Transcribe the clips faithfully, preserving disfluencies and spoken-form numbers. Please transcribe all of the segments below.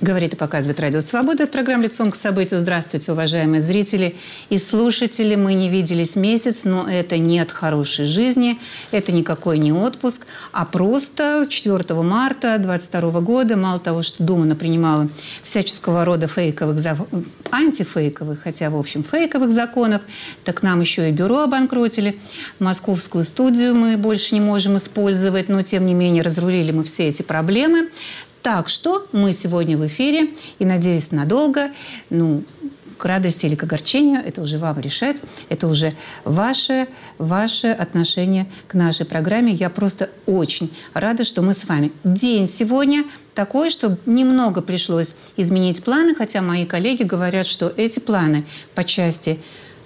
Говорит и показывает Радио Свобода. Это программа «Лицом к событию». Здравствуйте, уважаемые зрители и слушатели. Мы не виделись месяц, но это не от хорошей жизни. Это никакой не отпуск, а просто четвёртого марта двадцать второго года, мало того, что Дума принимала всяческого рода фейковых, антифейковых, хотя, в общем, фейковых законов, так нам еще и бюро обанкротили. Московскую студию мы больше не можем использовать, но, тем не менее, разрулили мы все эти проблемы. Так что мы сегодня в эфире, и, надеюсь, надолго, ну, к радости или к огорчению, это уже вам решать, это уже ваше, ваше отношение к нашей программе. Я просто очень рада, что мы с вами. День сегодня такой, что немного пришлось изменить планы, хотя мои коллеги говорят, что эти планы по части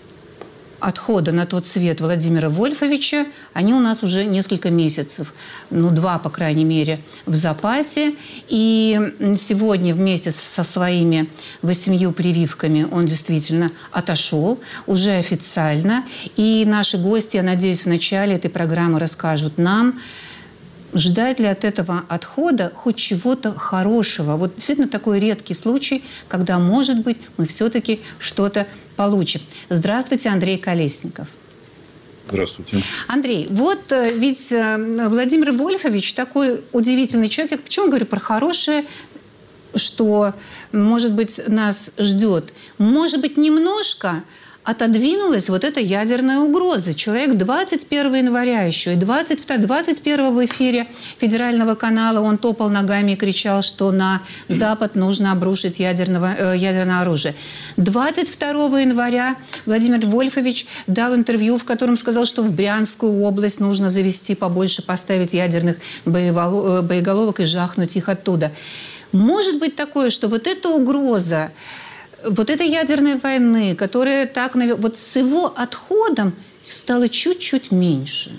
отхода на тот свет Владимира Вольфовича, они у нас уже несколько месяцев, ну, два, по крайней мере, в запасе. И сегодня вместе со своими восемью прививками он действительно отошел, уже официально. И наши гости, я надеюсь, в начале этой программы расскажут нам, ждать ли от этого отхода хоть чего-то хорошего. Вот действительно такой редкий случай, когда, может быть, мы все-таки что-то получим. Здравствуйте, Андрей Колесников. Здравствуйте. Андрей, вот ведь Владимир Вольфович такой удивительный человек. Я почему говорю про хорошее, что, может быть, нас ждет? Может быть, немножко отодвинулась вот эта ядерная угроза. Человек двадцать первого января еще и двадцать второго, двадцать первого в эфире федерального канала он топал ногами и кричал, что на Запад нужно обрушить ядерного, э, ядерное оружие. двадцать второго января Владимир Вольфович дал интервью, в котором сказал, что в Брянскую область нужно завести побольше, поставить ядерных боеголовок и жахнуть их оттуда. Может быть такое, что вот эта угроза, вот этой ядерной войны, которая так, вот с его отходом стало чуть-чуть меньше?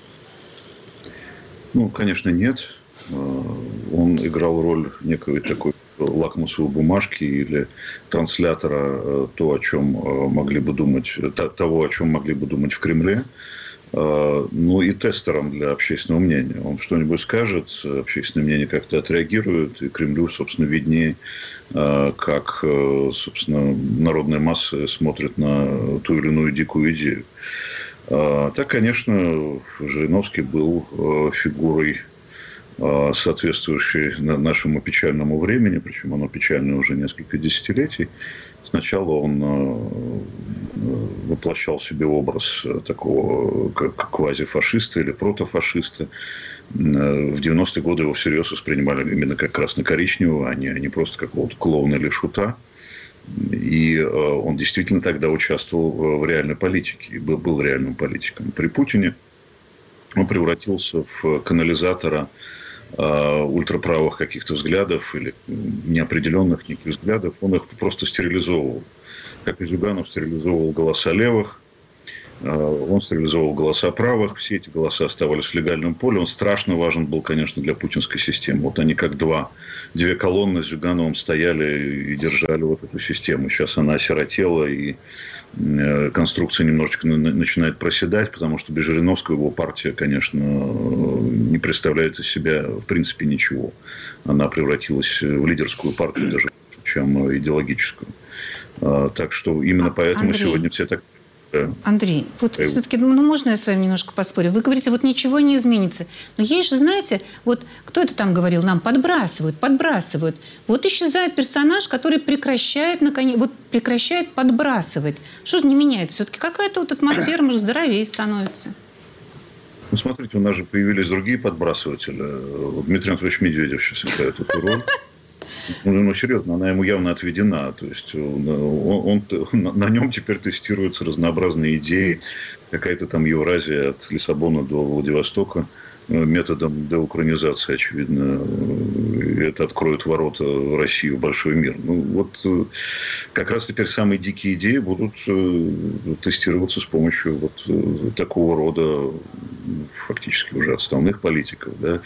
Ну, конечно, нет. Он играл роль некой такой лакмусовой бумажки или транслятора то, о чем могли бы думать, того, о чем могли бы думать в Кремле. Ну и тестером для общественного мнения. Он что-нибудь скажет, общественное мнение как-то отреагирует, и Кремлю, собственно, виднее, как, собственно, народная масса смотрит на ту или иную дикую идею. Так, конечно, Жириновский был фигурой, соответствующей нашему печальному времени, причем оно печальное уже несколько десятилетий. Сначала он воплощал в себе образ такого квазифашиста или протофашиста. В девяностые годы его всерьез воспринимали именно как красно-коричневого, а не, а не просто какого-то клоуна или шута. И он действительно тогда участвовал в реальной политике и был, был реальным политиком. При Путине он превратился в канализатора ультраправых каких-то взглядов или неопределенных неких взглядов, он их просто стерилизовывал. Как и Зюганов стерилизовывал голоса левых, он стерилизовывал голоса правых, все эти голоса оставались в легальном поле. Он страшно важен был, конечно, для путинской системы. Вот они как два, две колонны с Зюгановым стояли и держали вот эту систему. Сейчас она осиротела, и конструкция немножечко начинает проседать, потому что без Жириновского его партия, конечно, не представляет из себя в принципе ничего. Она превратилась в лидерскую партию, даже чем идеологическую. Так что именно поэтому Андрей. сегодня все так... Андрей, вот и... все-таки, ну, можно я с вами немножко поспорю? Вы говорите, вот ничего не изменится. Но есть же, знаете, вот кто это там говорил? Нам подбрасывают, подбрасывают. Вот исчезает персонаж, который прекращает, наконец, вот прекращает подбрасывать. Что же не меняется? Все-таки какая-то вот атмосфера, может, здоровее становится. Ну, смотрите, у нас же появились другие подбрасыватели. Дмитрий Анатольевич Медведев сейчас играет эту роль. Ну, ну, серьезно, она ему явно отведена. То есть он, он, он, на нем теперь тестируются разнообразные идеи. Какая-то там Евразия от Лиссабона до Владивостока методом деукраинизации, очевидно. Это откроет ворота России в большой мир. Ну, вот как раз теперь самые дикие идеи будут тестироваться с помощью вот такого рода фактически уже отставных политиков. Да.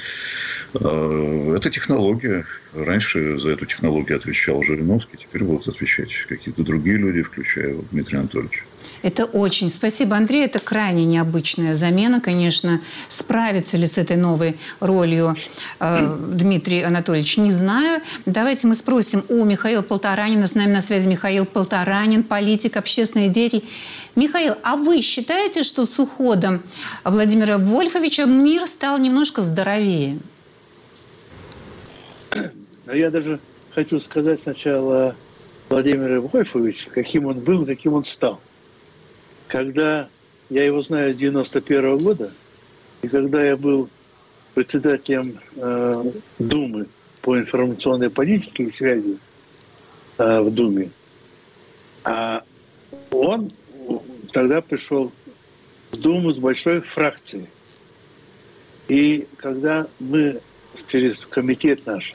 Это технология. Раньше за эту технологию отвечал Жириновский, теперь будут отвечать какие-то другие люди, включая вот Дмитрия Анатольевича. Это очень. Спасибо, Андрей. Это крайне необычная замена, конечно. Справится ли с этой новой ролью э, Дмитрий Анатольевич, не знаю. Давайте мы спросим у Михаила Полторанина. С нами на связи Михаил Полторанин, политик, общественный деятель. Михаил, а вы считаете, что с уходом Владимира Вольфовича мир стал немножко здоровее? Я даже хочу сказать сначала Владимира Вольфовича, каким он был, каким он стал. Когда я его знаю с девяносто первого года, и когда я был председателем э, Думы по информационной политике и связи э, в Думе, а он тогда пришел в Думу с большой фракцией. И когда мы через комитет наш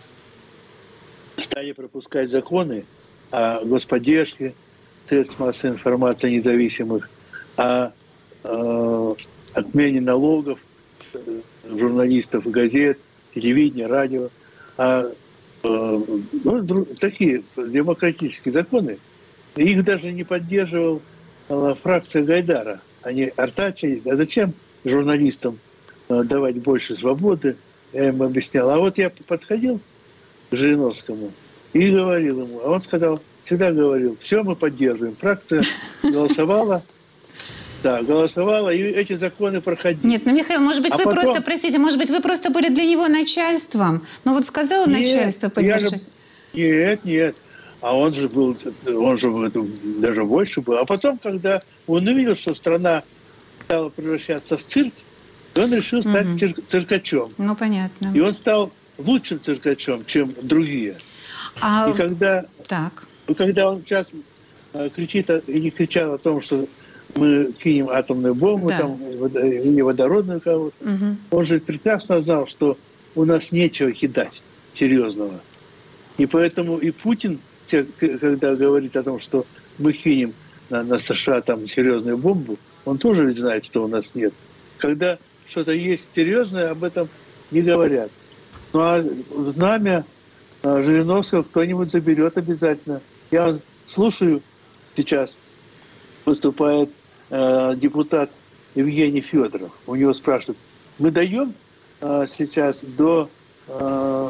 стали пропускать законы о господдержке средств массовой информации независимых, о э, отмене налогов журналистов, газет, телевидения, радио, о, э, ну, такие демократические законы. Их даже не поддерживал э, фракция Гайдара. Они артачили, а зачем журналистам э, давать больше свободы? Я им объяснял. А вот я подходил к Жириновскому и говорил ему, а он сказал, всегда говорил, все мы поддерживаем. Фракция голосовала, да, голосовала, и эти законы проходили. Нет, ну, Михаил, может быть, а вы потом... просто, простите, может быть, вы просто были для него начальством? Ну, вот сказала нет, начальство поддержать. Же... Нет, нет. А он же был, он же даже больше был. А потом, когда он увидел, что страна стала превращаться в цирк, он решил стать угу. цир- циркачом. Ну, понятно. И он стал лучшим циркачом, чем другие. А... И когда, так. и когда он сейчас кричит или кричал о том, что мы кинем атомную бомбу, да. там, или водородную кого-то, угу. он же прекрасно знал, что у нас нечего кидать серьезного. И поэтому и Путин, когда говорит о том, что мы кинем на, на США там серьезную бомбу, он тоже ведь знает, что у нас нет. Когда что-то есть серьезное, об этом не говорят. Ну а знамя Жириновского кто-нибудь заберет обязательно. Я слушаю сейчас, выступает э, депутат Евгений Федоров. У него спрашивают, мы даем э, сейчас до э,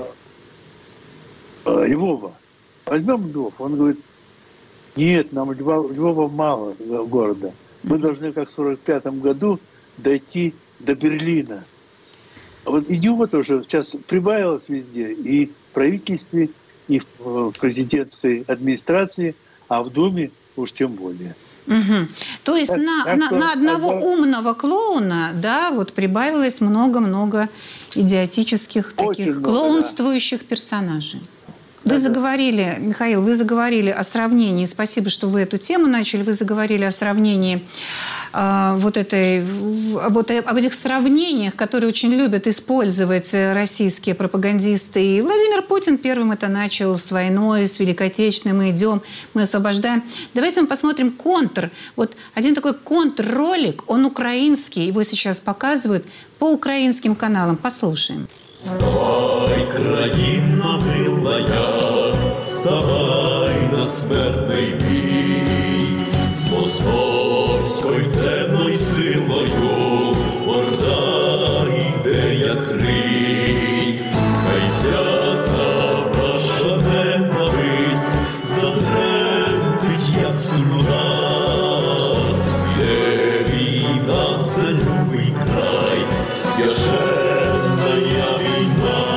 э, Львова? Возьмем Львов? Он говорит, нет, нам Львова, Львова мало города. Мы должны, как в сорок пятом году, дойти до Берлина. А вот идиотов уже сейчас прибавилось везде. И в правительстве, и в президентской администрации, а в Думе уж тем более. Угу. То есть так, на, так, на, на одного это... умного клоуна, да, вот прибавилось много-много идиотических очень таких много, клоунствующих да. персонажей. Вы да, заговорили, да. Михаил, вы заговорили о сравнении, спасибо, что вы эту тему начали, вы заговорили о сравнении э, вот этой, вот об этих сравнениях, которые очень любят использовать российские пропагандисты. И Владимир Путин первым это начал с войной, с Великой Отечественной. Мы идем, мы освобождаем. Давайте мы посмотрим контр. Вот один такой контрролик, он украинский, его сейчас показывают по украинским каналам. Послушаем. Вставай, країна милая, вставай на смертний бій, московською темною силою орда йде, як рій. Хай взята ваша ненависть затремтить, як струна. Є війна за любий край, священная війна.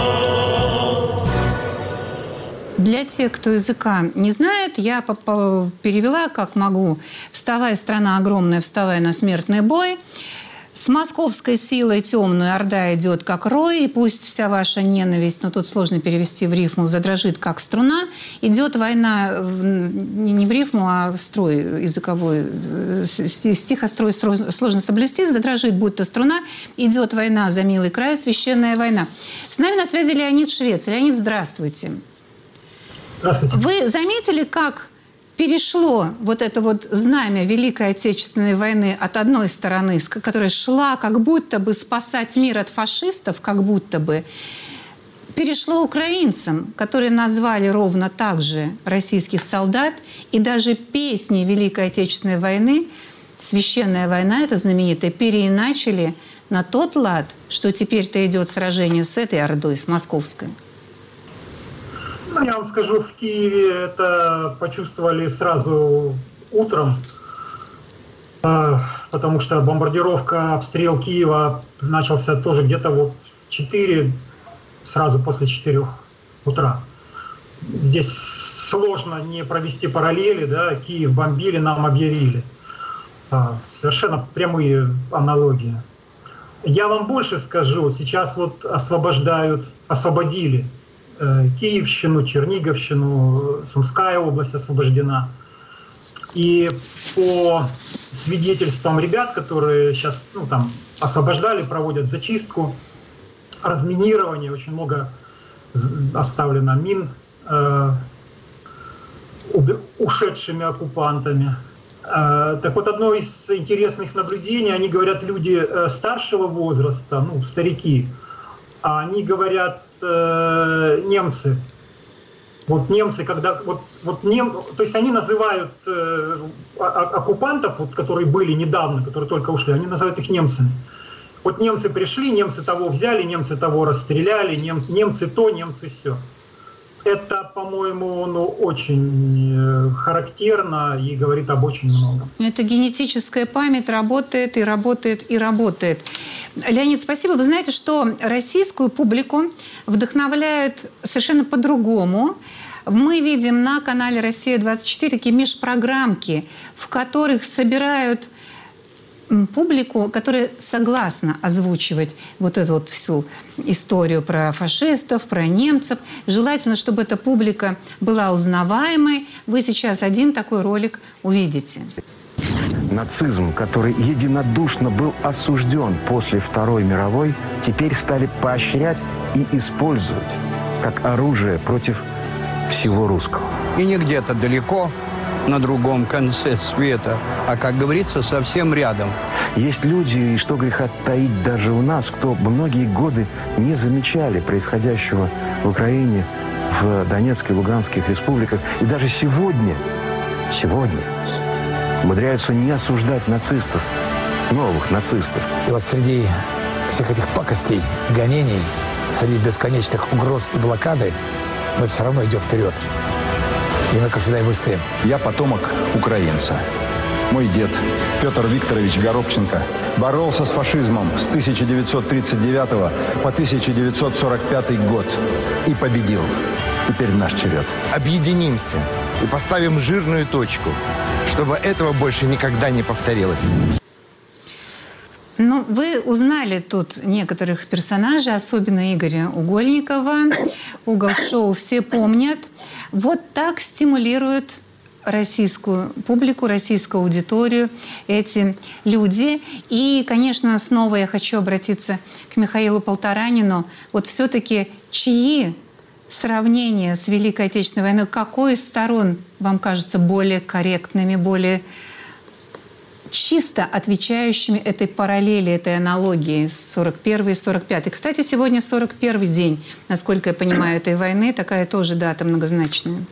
Для тех, кто языка не знает, я перевела, как могу. «Вставай, страна огромная, вставай на смертный бой». С московской силой темную орда идет, как рой, и пусть вся ваша ненависть, но тут сложно перевести в рифму, задрожит, как струна. Идет война не в рифму, а в строй языковой. Стихострой сложно соблюсти, задрожит, будто струна. Идет война за милый край, священная война. С нами на связи Леонид Швец. Леонид, здравствуйте. Здравствуйте. Вы заметили, как перешло вот это вот знамя Великой Отечественной войны от одной стороны, которая шла как будто бы спасать мир от фашистов, как будто бы, перешло украинцам, которые назвали ровно так же российских солдат, и даже песни Великой Отечественной войны, «Священная война», это знаменитая, переиначили на тот лад, что теперь-то идет сражение с этой ордой, с московской. Ну, я вам скажу, в Киеве это почувствовали сразу утром, потому что бомбардировка, обстрел Киева начался тоже где-то вот в четыре, сразу после четырёх утра. Здесь сложно не провести параллели, да, Киев бомбили, нам объявили. Совершенно прямые аналогии. Я вам больше скажу, сейчас вот освобождают, освободили э, Киевщину, Черниговщину, Сумская область освобождена. И по свидетельствам ребят, которые сейчас ну, там, освобождали, проводят зачистку, разминирование, очень много оставлено мин э, ушедшими оккупантами. Э, так вот, одно из интересных наблюдений, они говорят, люди э, старшего возраста, ну, старики, а они говорят, э, немцы. Вот немцы, когда вот, вот нем, то есть они называют э, оккупантов, вот, которые были недавно, которые только ушли, они называют их немцами. Вот немцы пришли, немцы того взяли, немцы того расстреляли, нем, немцы то, немцы все. Это, по-моему, ну, очень характерно и говорит об очень многом. Это генетическая память работает и работает и работает. Леонид, спасибо. Вы знаете, что российскую публику вдохновляют совершенно по-другому. Мы видим на канале «Россия двадцать четыре» такие межпрограммки, в которых собирают публику, которая согласна озвучивать вот эту вот всю историю про фашистов, про немцев. Желательно, чтобы эта публика была узнаваемой. Вы сейчас один такой ролик увидите. Нацизм, который единодушно был осужден после Второй мировой, теперь стали поощрять и использовать как оружие против всего русского. И не где-то далеко, на другом конце света, а, как говорится, совсем рядом. Есть люди, и что греха таить даже у нас, кто многие годы не замечали происходящего в Украине, в Донецкой и Луганских республиках. И даже сегодня, сегодня умудряются не осуждать нацистов, новых нацистов. И вот среди всех этих пакостей и гонений, среди бесконечных угроз и блокады, мы все равно идем вперед. И мы, как всегда, и быстрее. Я потомок украинца. Мой дед Петр Викторович Горобченко боролся с фашизмом с тысяча девятьсот тридцать девятого по тысяча девятьсот сорок пятый год и победил. Теперь наш черед. Объединимся и поставим жирную точку, чтобы этого больше никогда не повторилось. Ну, вы узнали тут некоторых персонажей, особенно Игоря Угольникова. Угол-шоу все помнят. Вот так стимулируют российскую публику, российскую аудиторию эти люди. И, конечно, снова я хочу обратиться к Михаилу Полторанину. Вот все-таки чьи сравнения с Великой Отечественной войной, какой из сторон вам кажется более корректными, более чисто отвечающими этой параллели, этой аналогии с сорок первый и сорок пятый. Кстати, сегодня сорок первый день, насколько я понимаю, этой войны. Такая тоже дата многозначная.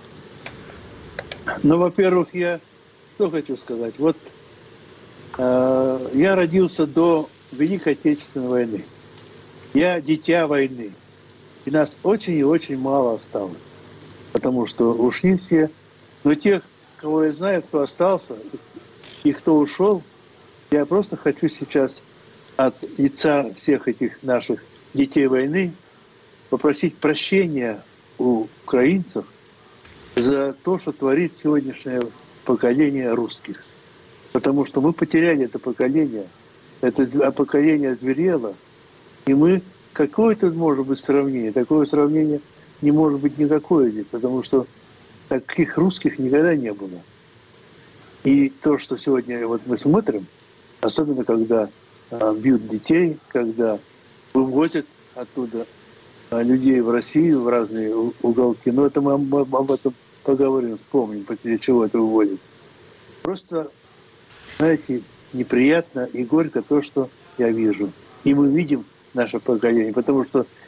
Ну, во-первых, я что хочу сказать. Вот э, я родился до Великой Отечественной войны. Я дитя войны. И нас очень и очень мало осталось. Потому что ушли все. Но тех, кого я знаю, кто остался, и кто ушел, я просто хочу сейчас от лица всех этих наших детей войны попросить прощения у украинцев за то, что творит сегодняшнее поколение русских. Потому что мы потеряли это поколение, это поколение озверело, и мы, какое тут может быть сравнение? Такое сравнение не может быть никакое здесь, потому что таких русских никогда не было. И то, что сегодня вот мы смотрим, особенно когда а, бьют детей, когда вывозят оттуда а, людей в Россию, в разные уголки, но это мы, мы об этом поговорим, вспомним, для чего это выводит. Просто, знаете, неприятно и горько то, что я вижу. И мы видим наше поколение, потому что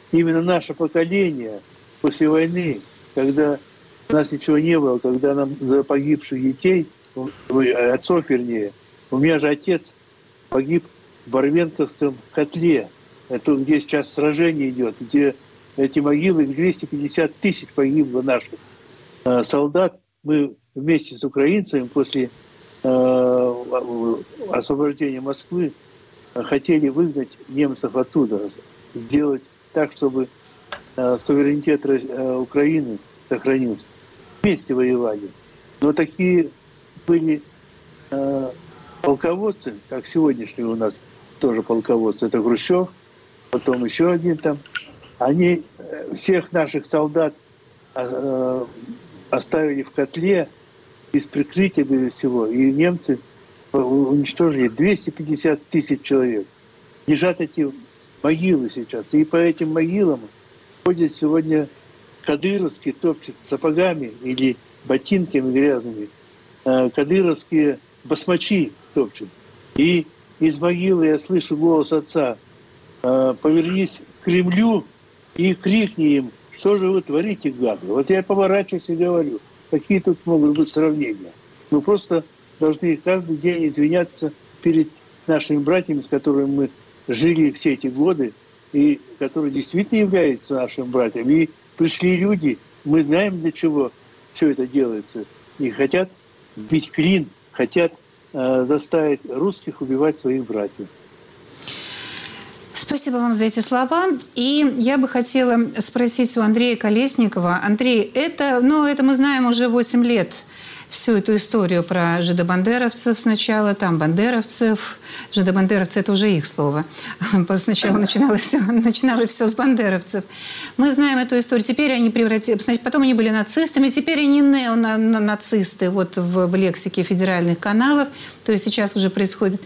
именно наше поколение после войны, когда у нас ничего не было, когда нам за погибших детей, отцов вернее, у меня же отец погиб в Барвенковском котле, это где сейчас сражение идет, где эти могилы, двести пятьдесят тысяч погибло наших э, солдат. Мы вместе с украинцами после э, освобождения Москвы хотели выгнать немцев оттуда, сделать так, чтобы э, суверенитет э, Украины сохранился. Вместе воевали. Но такие были э, полководцы, как сегодняшние у нас тоже полководцы, это Хрущев, потом еще один там. Они всех наших солдат э, оставили в котле без прикрытия, без всего. И немцы уничтожили двести пятьдесят тысяч человек. Лежат эти могилы сейчас. И по этим могилам ходят сегодня кадыровские, топчут сапогами или ботинками грязными. Э, кадыровские басмачи топчут. И из могилы я слышу голос отца: э, повернись к Кремлю и крикни им, что же вы творите, гады. Вот я поворачиваюсь и говорю, какие тут могут быть сравнения. Мы просто должны каждый день извиняться перед нашими братьями, с которыми мы жили все эти годы, и которые действительно являются нашими братьями. И пришли люди, мы знаем, для чего все это делается. И хотят бить клин, хотят э, заставить русских убивать своих братьев. Спасибо вам за эти слова. И я бы хотела спросить у Андрея Колесникова. Андрей, это, ну, это мы знаем уже восемь лет, всю эту историю про жидобандеровцев сначала, там бандеровцев. Жидобандеровцы – это уже их слово. Сначала начиналось все, начиналось все с бандеровцев. Мы знаем эту историю. Теперь они превратились... Потом они были нацистами, теперь они неонацисты вот в, в лексике федеральных каналов. То есть сейчас уже происходит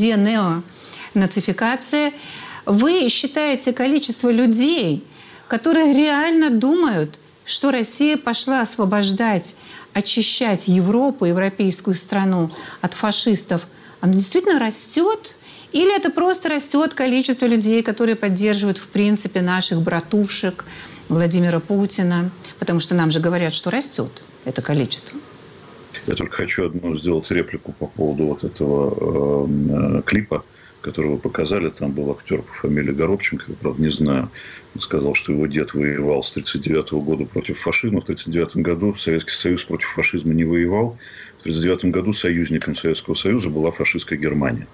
денеонацификация. Вы считаете количество людей, которые реально думают, что Россия пошла освобождать, очищать Европу, европейскую страну от фашистов, оно действительно растет? Или это просто растет количество людей, которые поддерживают, в принципе, наших братушек, Владимира Путина? Потому что нам же говорят, что растет это количество. Я только хочу одну сделать реплику по поводу вот этого э, клипа, который вы показали. Там был актер по фамилии Горобченко, я, правда, не знаю. Он сказал, что его дед воевал с тысяча девятьсот тридцать девятого года против фашизма. В тысяча девятьсот тридцать девятом году Советский Союз против фашизма не воевал. В тысяча девятьсот тридцать девятом году союзником Советского Союза была фашистская Германия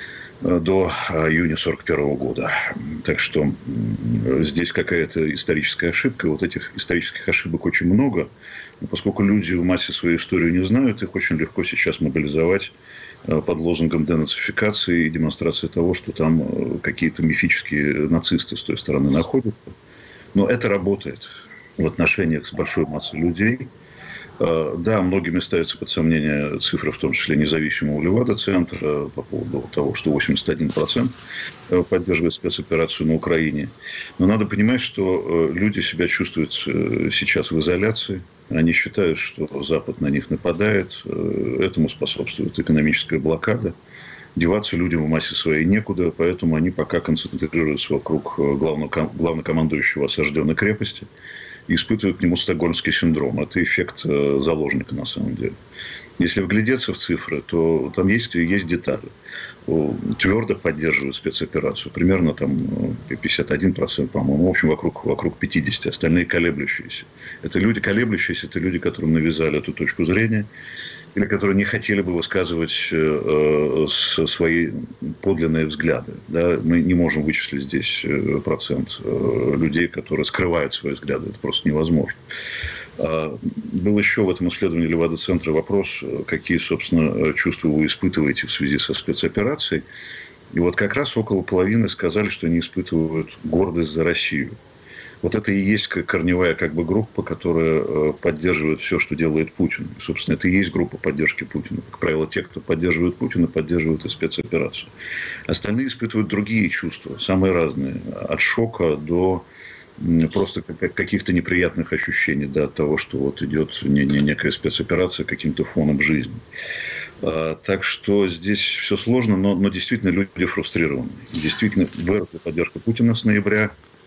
до июня сорок первого года. Так что здесь какая-то историческая ошибка. Вот этих исторических ошибок очень много. Но поскольку люди в массе свою историю не знают, их очень легко сейчас мобилизовать под лозунгом денацификации и демонстрации того, что там какие-то мифические нацисты с той стороны находятся. Но это работает в отношениях с большой массой людей. Да, многими ставятся под сомнение цифры, в том числе независимого Левада-центра, по поводу того, что восемьдесят один процент поддерживает спецоперацию на Украине. Но надо понимать, что люди себя чувствуют сейчас в изоляции. Они считают, что Запад на них нападает. Этому способствует экономическая блокада. Деваться людям в массе своей некуда, поэтому они пока концентрируются вокруг главного, главнокомандующего осажденной крепости и испытывают к нему стокгольмский синдром. Это эффект заложника на самом деле. Если вглядеться в цифры, то там есть, есть детали. Твердо поддерживают спецоперацию. Примерно там пятьдесят один процент, по-моему. В общем, вокруг, вокруг пятьдесят процентов. Остальные колеблющиеся. Это люди колеблющиеся, это люди, которым навязали эту точку зрения. Или которые не хотели бы высказывать э, свои подлинные взгляды. Да? Мы не можем вычислить здесь процент э, людей, которые скрывают свои взгляды. Это просто невозможно. Был еще в этом исследовании Левада-центра вопрос, какие, собственно, чувства вы испытываете в связи со спецоперацией. И вот как раз около половины сказали, что они испытывают гордость за Россию. Вот это и есть корневая как бы группа, которая поддерживает все, что делает Путин. И, собственно, это и есть группа поддержки Путина. Как правило, те, кто поддерживает Путина, поддерживают и спецоперацию. Остальные испытывают другие чувства, самые разные. От шока до просто каких-то неприятных ощущений, да, от того, что вот идет некая спецоперация каким-то фоном жизни. Так что здесь все сложно, но, но действительно люди фрустрированы. Действительно, выросла поддержка Путина с ноября.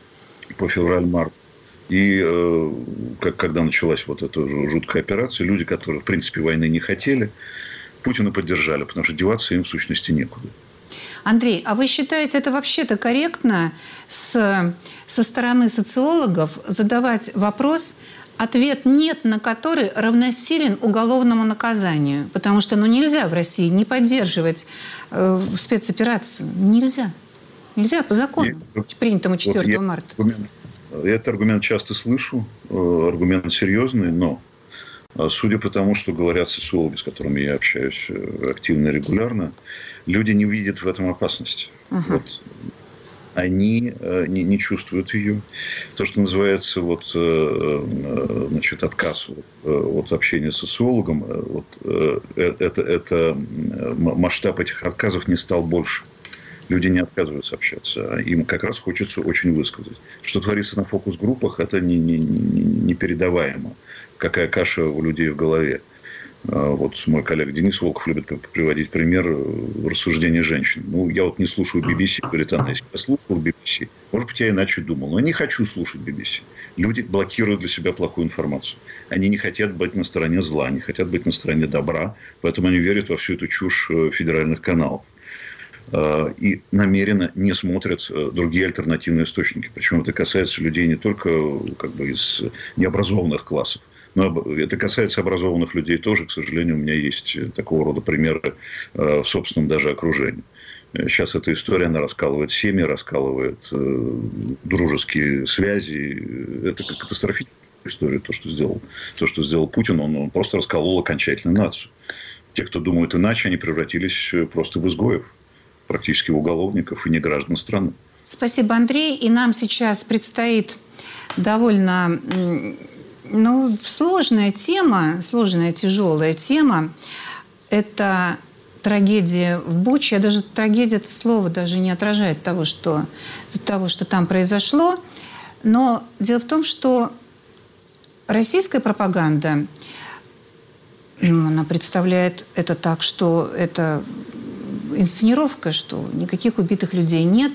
по февраль-март. И э, как, когда началась вот эта жуткая операция, люди, которые, в принципе, войны не хотели, Путина поддержали, потому что деваться им, в сущности, некуда. Андрей, а вы считаете, это вообще-то корректно с, со стороны социологов задавать вопрос, ответ «нет» на который равносилен уголовному наказанию? Потому что ну, нельзя в России не поддерживать э, спецоперацию. Нельзя. Нельзя по закону, И, принятому четвёртого марта. Аргумент, я этот аргумент часто слышу. Аргумент серьезный, но судя по тому, что говорят социологи, с которыми я общаюсь активно и регулярно, люди не видят в этом опасности. Uh-huh. Вот. Они не, не чувствуют ее. То, что называется вот, значит, отказ от общения с социологом, вот, это, это, масштаб этих отказов не стал больше. Люди не отказываются общаться. Им как раз хочется очень высказать. Что творится на фокус-группах, это не, не, не, непередаваемо. Какая каша у людей в голове. Вот мой коллега Денис Волков любит приводить пример рассуждений женщин. Ну, я вот не слушаю би би си, британский. Я слушал би би си. Может быть, я иначе думал. Но я не хочу слушать би би си. Люди блокируют для себя плохую информацию. Они не хотят быть на стороне зла, они хотят быть на стороне добра. Поэтому они верят во всю эту чушь федеральных каналов. И намеренно не смотрят другие альтернативные источники. Причем это касается людей не только как бы, из необразованных классов, но это касается образованных людей тоже. К сожалению, у меня есть такого рода примеры в собственном даже окружении. Сейчас эта история, она раскалывает семьи, раскалывает дружеские связи. Это катастрофическая история, то, что сделал, то, что сделал Путин. Он, он просто расколол окончательно нацию. Те, кто думают иначе, они превратились просто в изгоев. Практически уголовников и не граждан страны. Спасибо, Андрей. И нам сейчас предстоит довольно ну, сложная тема, сложная, тяжелая тема. Это трагедия в Буче. Даже трагедия, это слово даже не отражает того, что, того, что там произошло. Но дело в том, что российская пропаганда, ну, она представляет это так, что это инсценировка, что никаких убитых людей нет.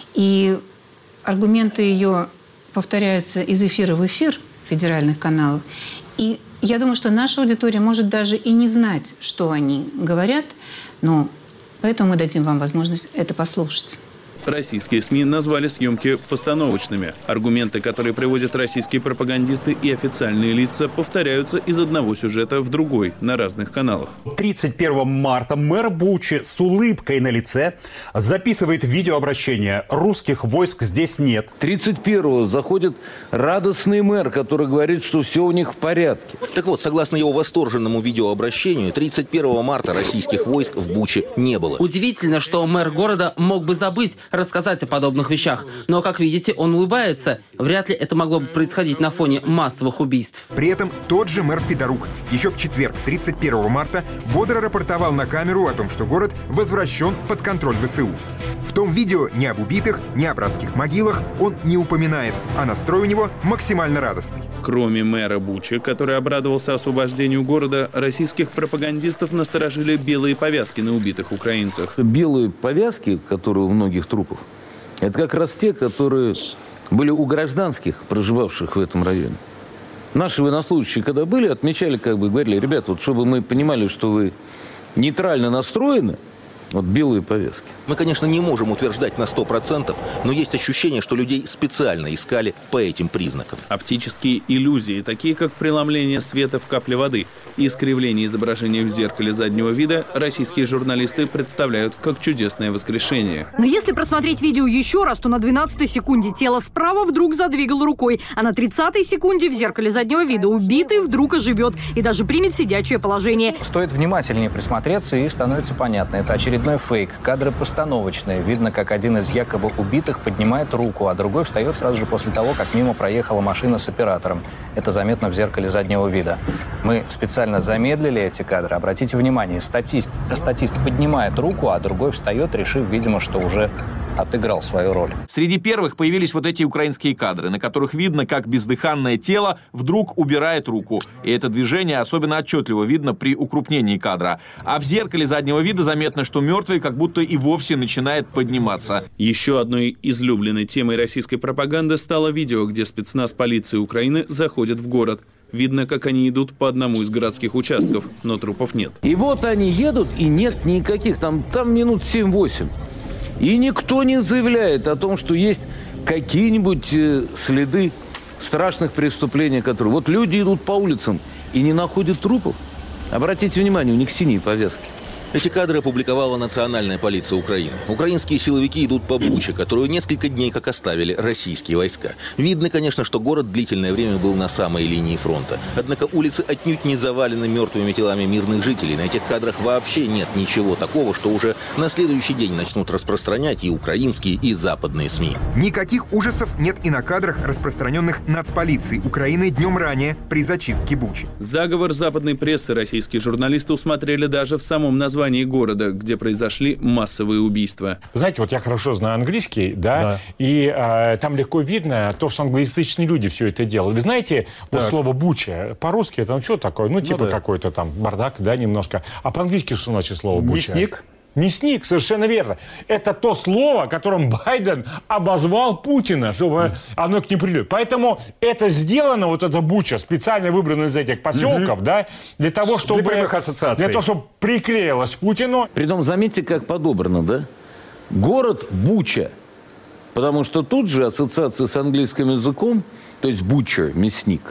И аргументы ее повторяются из эфира в эфир федеральных каналов. И я думаю, что наша аудитория может даже и не знать, что они говорят, но поэтому мы дадим вам возможность это послушать. Российские СМИ назвали съемки постановочными. Аргументы, которые приводят российские пропагандисты и официальные лица, повторяются из одного сюжета в другой на разных каналах. тридцать первого марта мэр Бучи с улыбкой на лице записывает видеообращение. Русских войск здесь нет. тридцать первого заходит радостный мэр, который говорит, что все у них в порядке. Так вот, согласно его восторженному видеообращению, тридцать первого марта российских войск в Буче не было. Удивительно, что мэр города мог бы забыть рассказать о подобных вещах. Но, как видите, он улыбается. Вряд ли это могло бы происходить на фоне массовых убийств. При этом тот же мэр Федорук еще в четверг, тридцать первого марта, бодро рапортовал на камеру о том, что город возвращен под контроль ВСУ. В том видео ни об убитых, ни о братских могилах он не упоминает, а настрой у него максимально радостный. Кроме мэра Бучи, который обрадовался освобождению города, российских пропагандистов насторожили белые повязки на убитых украинцах. Белые повязки, которые у многих трупов, это как раз те, которые были у гражданских, проживавших в этом районе. Наши военнослужащие, когда были, отмечали, как бы говорили: ребята, вот чтобы мы понимали, что вы нейтрально настроены, вот белые повязки. Мы, конечно, не можем утверждать на сто процентов, но есть ощущение, что людей специально искали по этим признакам. Оптические иллюзии, такие как преломление света в капле воды и искривление изображения в зеркале заднего вида, российские журналисты представляют как чудесное воскрешение. Но если просмотреть видео еще раз, то на двенадцатой секунде тело справа вдруг задвигало рукой, а на тридцатой секунде в зеркале заднего вида убитый вдруг оживет и даже примет сидячее положение. Стоит внимательнее присмотреться, и становится понятно. Это очередной фейк. Кадры постановочные. Видно, как один из якобы убитых поднимает руку, а другой встает сразу же после того, как мимо проехала машина с оператором. Это заметно в зеркале заднего вида. Мы специально замедлили эти кадры. Обратите внимание, статист, статист поднимает руку, а другой встает, решив, видимо, что уже отыграл свою роль. Среди первых появились вот эти украинские кадры, на которых видно, как бездыханное тело вдруг убирает руку. И это движение особенно отчетливо видно при укрупнении кадра. А в зеркале заднего вида заметно, что мертвый как будто и вовсе начинает подниматься. Еще одной излюбленной темой российской пропаганды стало видео, где спецназ полиции Украины заходит в город. Видно, как они идут по одному из городских участков, но трупов нет. И вот они едут, и нет никаких, там, там минут семь-восемь. И никто не заявляет о том, что есть какие-нибудь э, следы страшных преступлений, которые... Вот люди идут по улицам и не находят трупов. Обратите внимание, у них синие повязки. Эти кадры опубликовала Национальная полиция Украины. Украинские силовики идут по Буче, которую несколько дней как оставили российские войска. Видно, конечно, что город длительное время был на самой линии фронта. Однако улицы отнюдь не завалены мертвыми телами мирных жителей. На этих кадрах вообще нет ничего такого, что уже на следующий день начнут распространять и украинские, и западные СМИ. Никаких ужасов нет и на кадрах, распространенных нацполицией Украины днем ранее при зачистке Бучи. Заговор западной прессы российские журналисты усмотрели даже в самом названии города, где произошли массовые убийства. Знаете, вот я хорошо знаю английский, да, да. и э, там легко видно то, что англоязычные люди все это делают. Вы знаете, вот так. слово «буча» по-русски это ну что такое? Ну, типа ну, да. какой-то там бардак, да, немножко. А по-английски что значит слово «буча»? Мясник. Мясник, совершенно верно. Это то слово, которым Байден обозвал Путина, чтобы оно к ним прилипло. Поэтому это сделано, вот эта Буча, специально выбрана из этих поселков, угу. да, для того, чтобы... Для прямых ассоциаций. Для того, чтобы приклеилось Путину. Притом, заметьте, как подобрано, да? Город Буча. Потому что тут же ассоциация с английским языком, то есть Butcher, мясник.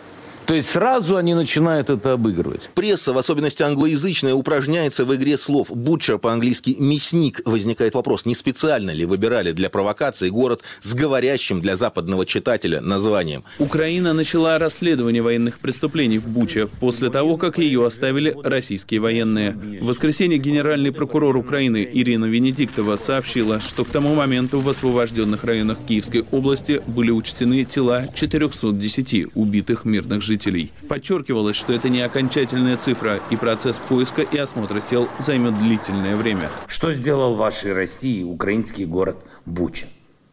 То есть сразу они начинают это обыгрывать. Пресса, в особенности англоязычная, упражняется в игре слов. Butcher по-английски «мясник». Возникает вопрос, не специально ли выбирали для провокации город с говорящим для западного читателя названием. Украина начала расследование военных преступлений в Буче после того, как ее оставили российские военные. В воскресенье генеральный прокурор Украины Ирина Венедиктова сообщила, что к тому моменту в освобожденных районах Киевской области были учтены тела четырехсот десяти убитых мирных жителей. Подчеркивалось, что это не окончательная цифра, и процесс поиска и осмотра тел займет длительное время. Что сделал в вашей России украинский город Буча?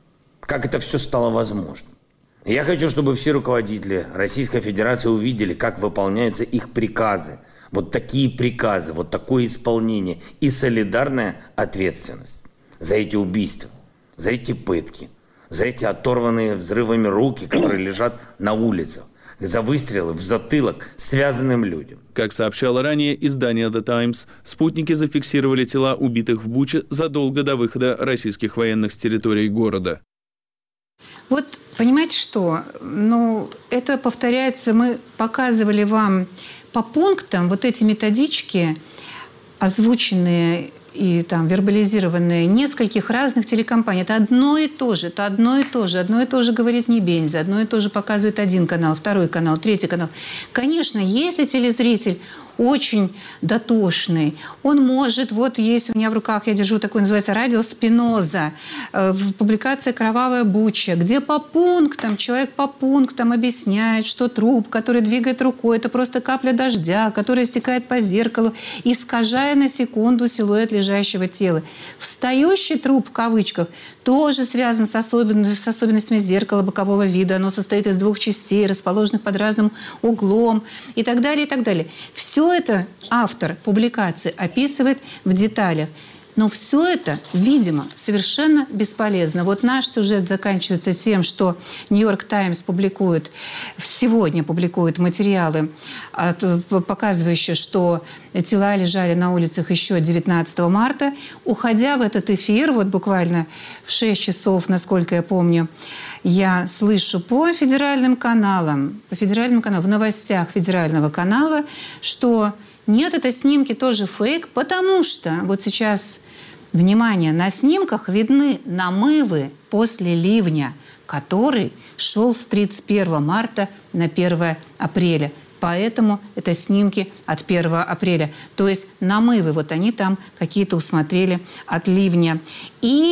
Как это все стало возможным? Я хочу, чтобы все руководители Российской Федерации увидели, как выполняются их приказы. Вот такие приказы, вот такое исполнение и солидарная ответственность за эти убийства, за эти пытки, за эти оторванные взрывами руки, которые лежат на улицах, за выстрелы в затылок связанным людям. Как сообщало ранее издание The Times, спутники зафиксировали тела убитых в Буче задолго до выхода российских военных с территории города. Вот понимаете что? Ну, это повторяется. Мы показывали вам по пунктам вот эти методички, озвученные и там вербализированные нескольких разных телекомпаний. Это одно и то же, это одно и то же. Одно и то же говорит Небензя, одно и то же показывает один канал, второй канал, третий канал. Конечно, если телезритель очень дотошный, он может, вот есть у меня в руках, я держу такой, называется «Радио Спиноза», э, публикация «Кровавая Буча», где по пунктам, человек по пунктам объясняет, что труп, который двигает рукой, это просто капля дождя, которая стекает по зеркалу, искажая на секунду силуэт лежащего тела. Встающий труп, в кавычках, тоже связан с особенностями, с особенностями зеркала бокового вида. Оно состоит из двух частей, расположенных под разным углом и так далее, и так далее. Все это автор публикации описывает в деталях. Но все это, видимо, совершенно бесполезно. Вот наш сюжет заканчивается тем, что «Нью-Йорк Таймс» публикует, сегодня публикует материалы, показывающие, что тела лежали на улицах еще девятнадцатого марта. Уходя в этот эфир, вот буквально в шесть часов, насколько я помню, я слышу по федеральным каналам, по федеральным каналам, в новостях федерального канала, что нет, это снимки тоже фейк, потому что вот сейчас, внимание, на снимках видны намывы после ливня, который шел с тридцать первого марта на первое апреля. Поэтому это снимки от первого апреля. То есть намывы, вот они там какие-то усмотрели от ливня. И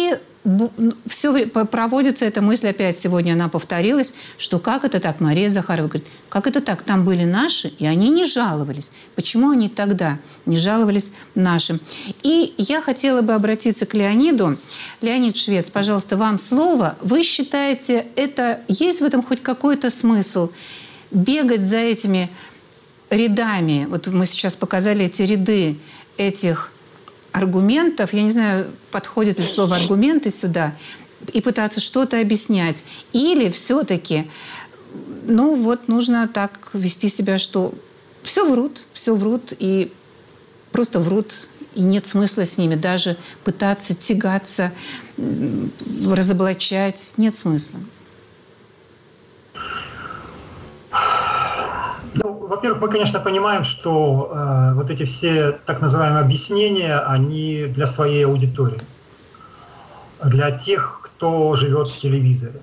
все проводится, эта мысль опять сегодня она повторилась, что как это так, Мария Захарова говорит, как это так, там были наши, и они не жаловались. Почему они тогда не жаловались нашим? И я хотела бы обратиться к Леониду. Леонид Швец, пожалуйста, вам слово. Вы считаете, это есть в этом хоть какой-то смысл? Бегать за этими рядами, вот мы сейчас показали эти ряды этих аргументов, я не знаю, подходит ли слово «аргументы» сюда, и пытаться что-то объяснять. Или все-таки, ну вот, нужно так вести себя, что все врут, все врут, и просто врут, и нет смысла с ними даже пытаться тягаться, разоблачать. Нет смысла. Ну, во-первых, мы, конечно, понимаем, что э, вот эти все так называемые объяснения, они для своей аудитории, для тех, кто живет в телевизоре.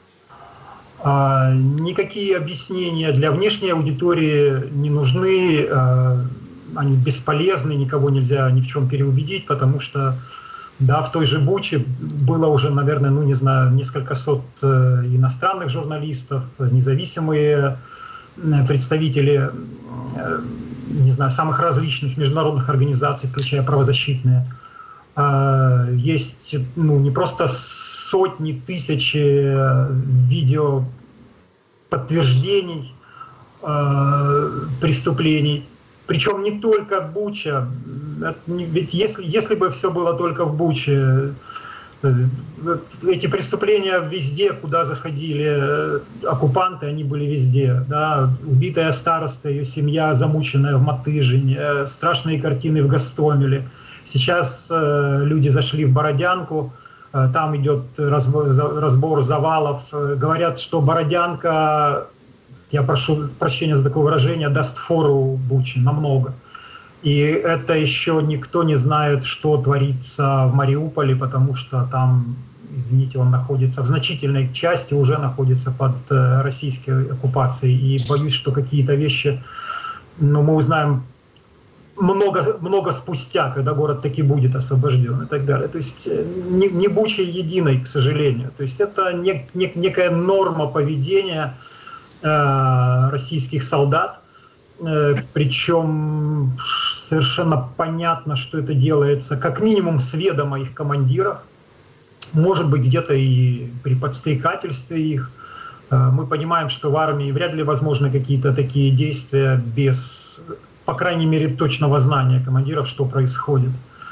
А никакие объяснения для внешней аудитории не нужны, э, они бесполезны, никого нельзя ни в чем переубедить, потому что, да, в той же Буче было уже, наверное, ну, не знаю, несколько сот э, иностранных журналистов, независимые представители, не знаю, самых различных международных организаций, включая правозащитные. Есть, ну, не просто сотни, тысячи видео подтверждений преступлений. Причем не только Буча. Ведь если, если бы все было только в Буче, эти преступления везде, куда заходили оккупанты, они были везде. Да? Убитая староста, ее семья, замученная в Матыжине, страшные картины в Гостомеле. Сейчас э, люди зашли в Бородянку, э, там идет разбор, разбор завалов. Говорят, что Бородянка, я прошу прощения за такое выражение, даст фору Буче намного. И это еще никто не знает, что творится в Мариуполе, потому что там, извините, он находится в значительной части, уже находится под российской оккупацией. И боюсь, что какие-то вещи, ну, мы узнаем много, много спустя, когда город таки будет освобожден и так далее. То есть не, не Бучей единой, к сожалению. То есть это не, не, некая норма поведения э, российских солдат. Причем совершенно понятно, что это делается как минимум с ведома их командиров, может быть, где-то и при подстрекательстве их. Мы понимаем, что в армии вряд ли возможны какие-то такие действия без, по крайней мере, точного знания командиров, что происходит.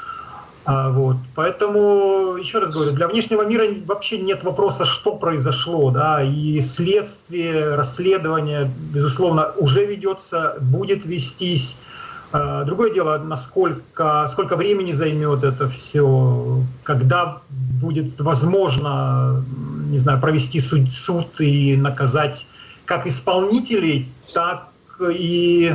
Вот. Поэтому, еще раз говорю, для внешнего мира вообще нет вопроса, что произошло. Да? И следствие, расследование, безусловно, уже ведется, будет вестись. Другое дело, насколько, сколько времени займет это все, когда будет возможно, не знаю, провести суд, суд и наказать как исполнителей, так и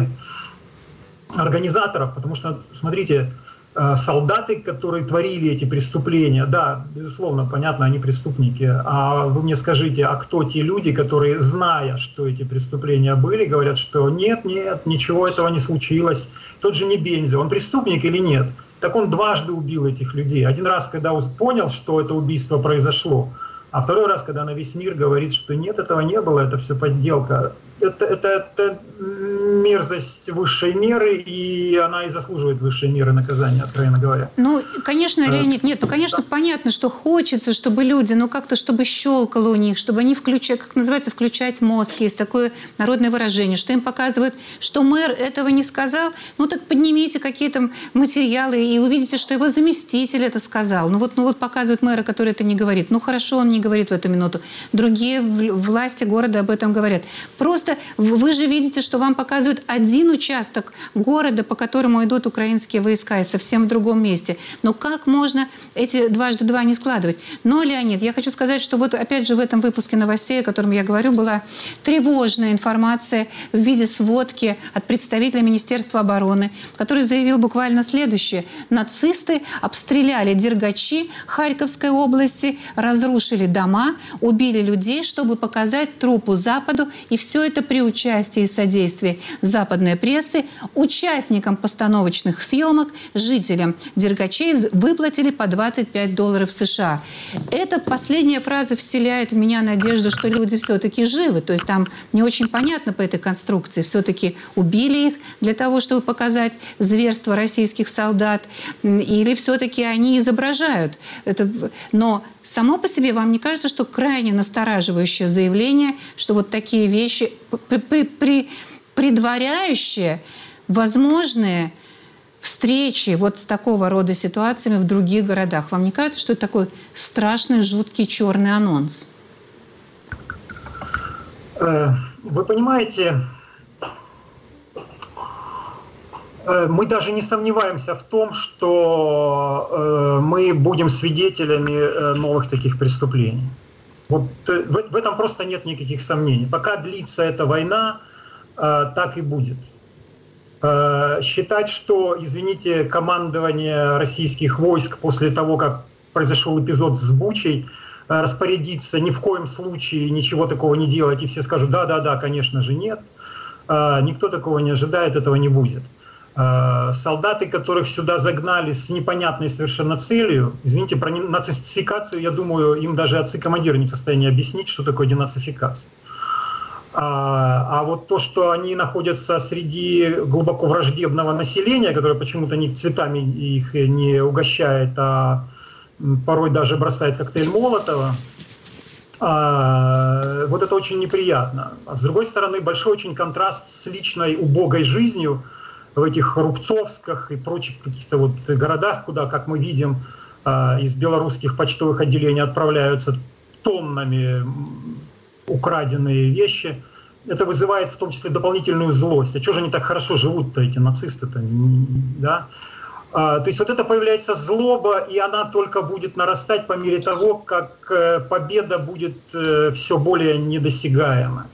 организаторов. Потому что, смотрите, солдаты, которые творили эти преступления, да, безусловно, понятно, они преступники. А вы мне скажите, а кто те люди, которые, зная, что эти преступления были, говорят, что нет, нет, ничего этого не случилось. Тот же Небензя, он преступник или нет? Так он дважды убил этих людей. Один раз, когда он понял, что это убийство произошло, а второй раз, когда на весь мир говорит, что нет, этого не было, это все подделка. Это, это, это мерзость высшей меры, и она и заслуживает высшей меры наказания, откровенно говоря. Ну, конечно, Леонид, нет, ну, конечно, понятно, что хочется, чтобы люди, ну, как-то, чтобы щелкало у них, чтобы они включали, как называется, включать мозг. Есть такое народное выражение, что им показывают, что мэр этого не сказал, ну, так поднимите какие-то материалы и увидите, что его заместитель это сказал. Ну, вот, ну, вот показывают мэра, который это не говорит. Ну, хорошо, он не говорит в эту минуту. Другие власти города об этом говорят. Просто вы же видите, что вам показывают один участок города, по которому идут украинские войска, и совсем в другом месте. Но как можно эти дважды два не складывать? Но, Леонид, я хочу сказать, что вот опять же в этом выпуске новостей, о котором я говорю, была тревожная информация в виде сводки от представителя Министерства обороны, который заявил буквально следующее. Нацисты обстреляли Дергачи Харьковской области, разрушили дома, убили людей, чтобы показать трупу Западу, и все это это при участии и содействии западной прессы участникам постановочных съемок, жителям Дергачей выплатили по двадцать пять долларов США. Эта последняя фраза вселяет в меня надежду, что люди все-таки живы. То есть там не очень понятно по этой конструкции. Все-таки убили их для того, чтобы показать зверство российских солдат, или все-таки они изображают это. Но само по себе вам не кажется, что крайне настораживающее заявление, что вот такие вещи, при, при, при, предваряющие возможные встречи вот с такого рода ситуациями в других городах? Вам не кажется, что это такой страшный, жуткий черный анонс? Вы понимаете, мы даже не сомневаемся в том, что мы будем свидетелями новых таких преступлений. Вот в этом просто нет никаких сомнений. Пока длится эта война, так и будет. Считать, что, извините, командование российских войск после того, как произошел эпизод с Бучей, распорядиться ни в коем случае ничего такого не делать, и все скажут «да-да-да, конечно же, нет», никто такого не ожидает, этого не будет. Солдаты, которых сюда загнали с непонятной совершенно целью, извините, про нацификацию, я думаю, им даже отцы-командиры не в состоянии объяснить, что такое денацификация. А, а вот то, что они находятся среди глубоко враждебного населения, которое почему-то не цветами их не угощает, а порой даже бросает коктейль Молотова, а, вот это очень неприятно. А с другой стороны, большой очень контраст с личной убогой жизнью в этих Рубцовсках и прочих каких-то вот городах, куда, как мы видим, из белорусских почтовых отделений отправляются тоннами украденные вещи. Это вызывает в том числе дополнительную злость. А что же они так хорошо живут-то, эти нацисты-то? Да? То есть вот это появляется злоба, и она только будет нарастать по мере того, как победа будет все более недосягаема.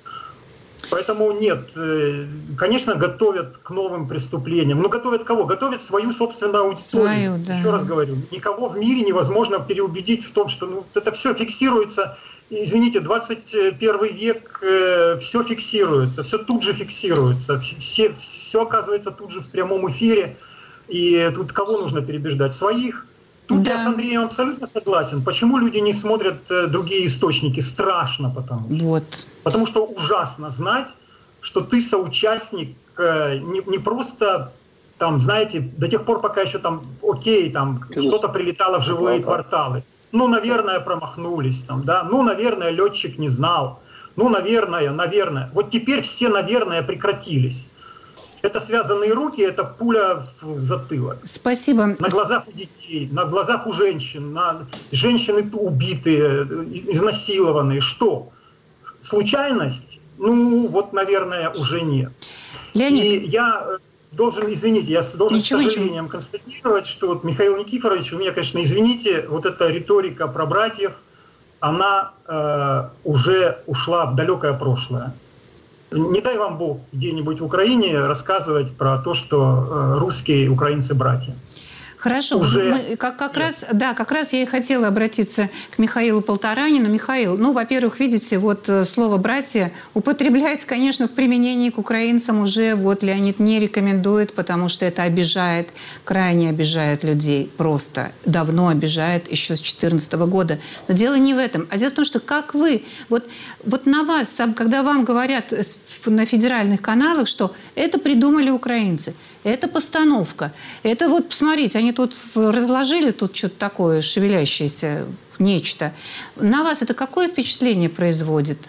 Поэтому нет, конечно, готовят к новым преступлениям. Но готовят кого? Готовят свою собственную аудиторию. Свою, да. Еще раз говорю, никого в мире невозможно переубедить в том, что ну, это все фиксируется. Извините, двадцать первый век, э, все фиксируется, все тут же фиксируется. Все, все оказывается тут же в прямом эфире. И тут кого нужно переубеждать? Своих. Тут да. Я с Андреем абсолютно согласен. Почему люди не смотрят э, другие источники? Страшно потому что. Вот. Потому что ужасно знать, что ты соучастник э, не, не просто, там, знаете, до тех пор, пока еще там, окей, там что-то прилетало в жилые кварталы. Ну, наверное, промахнулись там, да. Ну, наверное, летчик не знал. Ну, наверное, наверное. Вот теперь все, наверное, прекратились. Это связанные руки, это пуля в затылок. Спасибо. На глазах у детей, на глазах у женщин, на... женщины убитые, изнасилованные. Что? Случайность? Ну, вот, наверное, уже нет. Леонид. И я должен, извините, я должен ничего, с сожалением ничего. констатировать, что вот Михаил Никифорович, вы меня, конечно, извините, вот эта риторика про братьев, она э, уже ушла в далекое прошлое. Не дай вам Бог где-нибудь в Украине рассказывать про то, что русские и украинцы братья. Хорошо. Уже... Мы, как, как раз, да, как раз я и хотела обратиться к Михаилу Полторанину. Михаил, ну, во-первых, видите, вот слово «братья» употребляется, конечно, в применении к украинцам уже вот Леонид не рекомендует, потому что это обижает, крайне обижает людей. Просто давно обижает, еще с две тысячи четырнадцатого года. Но дело не в этом. А дело в том, что как вы, вот, вот на вас, когда вам говорят на федеральных каналах, что это придумали украинцы, это постановка, это вот, посмотрите, они тут разложили тут что-то такое шевелящееся, нечто. На вас это какое впечатление производит?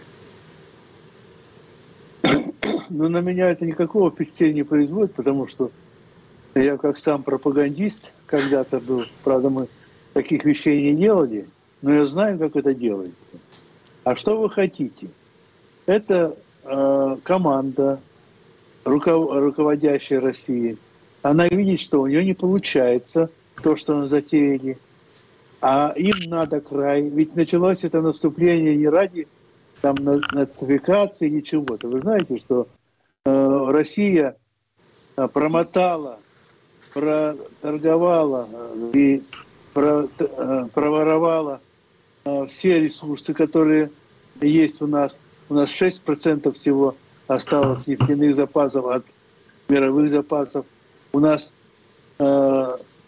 Ну, на меня это никакого впечатления не производит, потому что я как сам пропагандист когда-то был, правда, мы таких вещей не делали, но я знаю, как это делается. А что вы хотите? Это э, команда, руков, руководящая Россией. Она видит, что у нее не получается то, что она затеяли. А им надо край. Ведь началось это наступление не ради там, нацификации, ничего-то. Вы знаете, что э, Россия э, промотала, проторговала э, и про, э, проворовала э, все ресурсы, которые есть у нас. у нас шесть процентов всего осталось нефтяных запасов от мировых запасов. У нас э,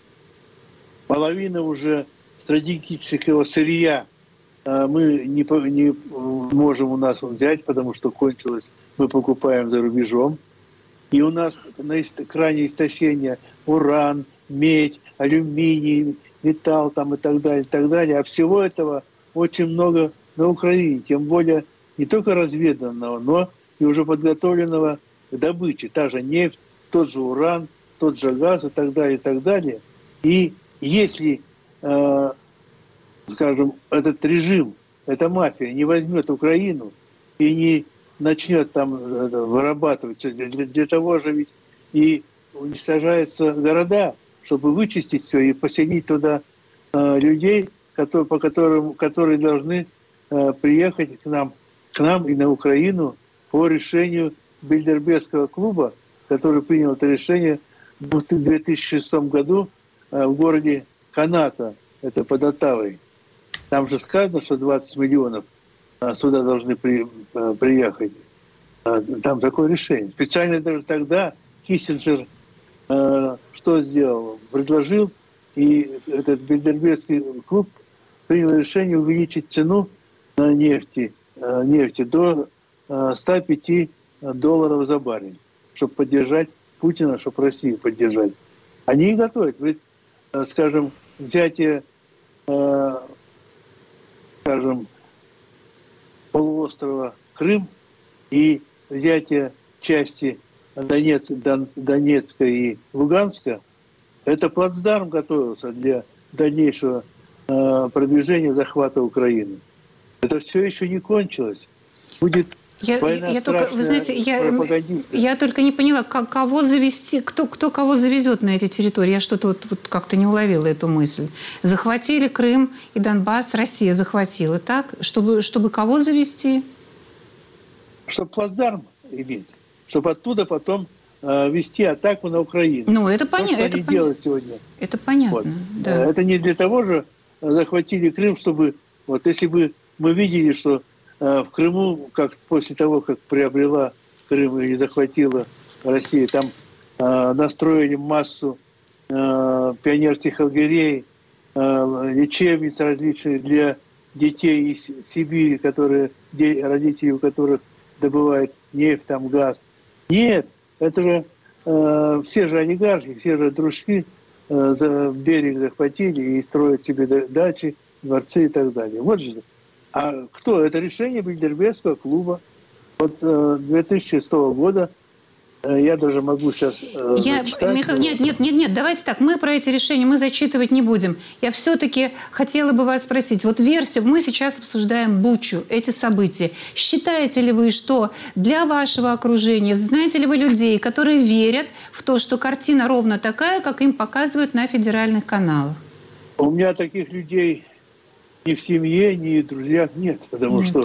половина уже стратегического сырья э, мы не, не можем у нас взять, потому что кончилось, мы покупаем за рубежом. И у нас на крайнее истощение уран, медь, алюминий, металл там и так далее, и так далее. А всего этого очень много на Украине, тем более не только разведанного, но и уже подготовленного к добыче. Та же нефть, тот же уран, тот же газ и так далее, и так далее. И если, э, скажем, этот режим, эта мафия не возьмет Украину и не начнет там вырабатывать, для, для того же ведь и уничтожаются города, чтобы вычистить все и поселить туда э, людей, которые, по которым, которые должны э, приехать к нам, к нам и на Украину по решению Бильдербергского клуба, который принял это решение в две тысячи шестом году э, в городе Каната, это под Оттавой. Там же сказано, что двадцать миллионов э, сюда должны при, э, приехать. Э, там такое решение. Специально даже тогда Киссинджер э, что сделал? Предложил, и этот Бильдербергский клуб принял решение увеличить цену на нефти, э, нефти до э, ста пяти долларов за баррель, чтобы поддержать Путина, чтобы Россию поддержать. Они и готовят. Ведь, э, скажем, взятие, э, скажем, полуострова Крым и взятие части Донец, Дон, Донецка и Луганска, это плацдарм готовился для дальнейшего э, продвижения захвата Украины. Это все еще не кончилось. Будет я, война я только, вы знаете, я, я только не поняла, как, кого завести, кто, кто кого завезет на эти территории. Я что-то вот, вот как-то не уловила эту мысль. Захватили Крым и Донбасс, Россия захватила, так? Чтобы, чтобы кого завести? Чтобы плацдарм иметь. Чтобы оттуда потом э, вести атаку на Украину. Ну, это понятно. То, что они делают сегодня. Это понятно, вот. Да. Это не для того же захватили Крым, чтобы... Вот если бы мы видели, что э, в Крыму, как после того, как приобрела Крым и захватила Россия, там э, настроили массу э, пионерских лагерей, э, лечебниц различных для детей из Сибири, которые, родители у которых добывают нефть, там, газ. Нет, это же э, все же олигархи, все же дружки э, за берег захватили и строят себе дачи, дворцы и так далее. Вот же. А кто? Это решение Бильдербергского клуба от э, две тысячи шестого года. Э, я даже могу сейчас э, я, Михаил, нет, нет, нет, нет, давайте так, мы про эти решения, мы зачитывать не будем. Я все-таки хотела бы вас спросить, вот версия, мы сейчас обсуждаем Бучу, эти события. Считаете ли вы, что для вашего окружения, знаете ли вы людей, которые верят в то, что картина ровно такая, как им показывают на федеральных каналах? У меня таких людей ни в семье, ни в друзьях нет, потому нет. что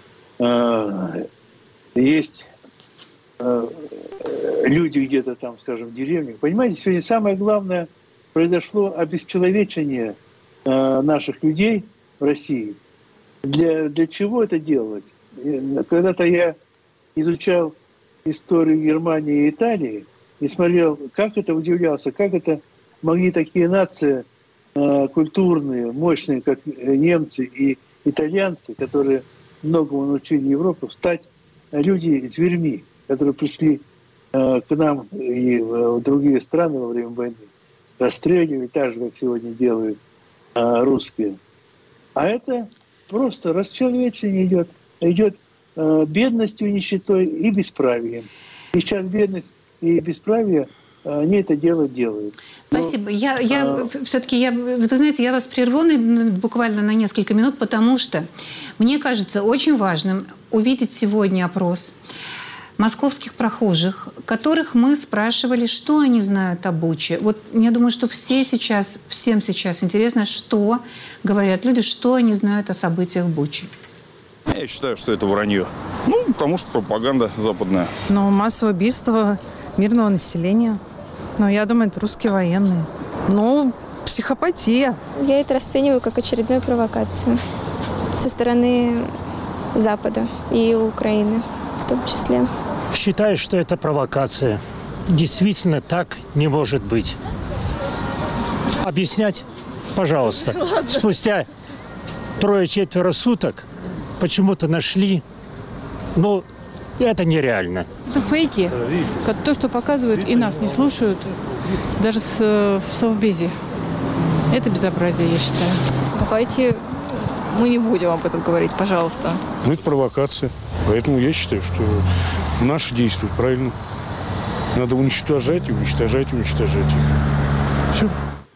э, есть э, люди где-то там, скажем, в деревне. Понимаете, сегодня самое главное, произошло обесчеловечение э, наших людей в России. Для, для чего это делалось? Когда-то я изучал историю Германии и Италии и смотрел, как это, удивлялся, как это могли такие нации культурные, мощные, как немцы и итальянцы, которые многому научили Европу, стать люди зверьми, которые пришли к нам и в другие страны во время войны, расстреливали, так же, как сегодня делают русские. А это просто расчеловечение идет. Идет бедностью, нищетой и бесправием. И сейчас бедность и бесправие, они это дело делают. Спасибо. Я, я а... все-таки, я, вы знаете, я вас прерву буквально на несколько минут, потому что мне кажется очень важным увидеть сегодня опрос московских прохожих, которых мы спрашивали, что они знают о Буче. Вот я думаю, что все сейчас, всем сейчас интересно, что говорят люди, что они знают о событиях в Буче. Я считаю, что это вранье. Ну, потому что пропаганда западная. Но массовое убийство мирного населения. Ну, я думаю, это русские военные. Ну, психопатия. Я это расцениваю как очередную провокацию со стороны Запада и Украины в том числе. Считаю, что это провокация. Действительно, так не может быть. Объяснять, пожалуйста. Спустя трое-четверо суток почему-то нашли. Ну, это нереально. Это фейки. То, что показывают, и нас не слушают. Даже с, в Совбезе. Это безобразие, я считаю. Давайте мы не будем об этом говорить, пожалуйста. Ну, это провокация. Поэтому я считаю, что наши действуют правильно. Надо уничтожать и уничтожать, и уничтожать их. Все.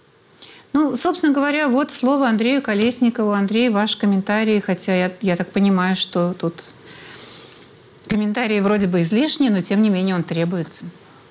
Ну, собственно говоря, вот слово Андрею Колесникову. Андрей, ваш комментарий, хотя я, я так понимаю, что тут комментарии вроде бы излишние, но тем не менее он требуется.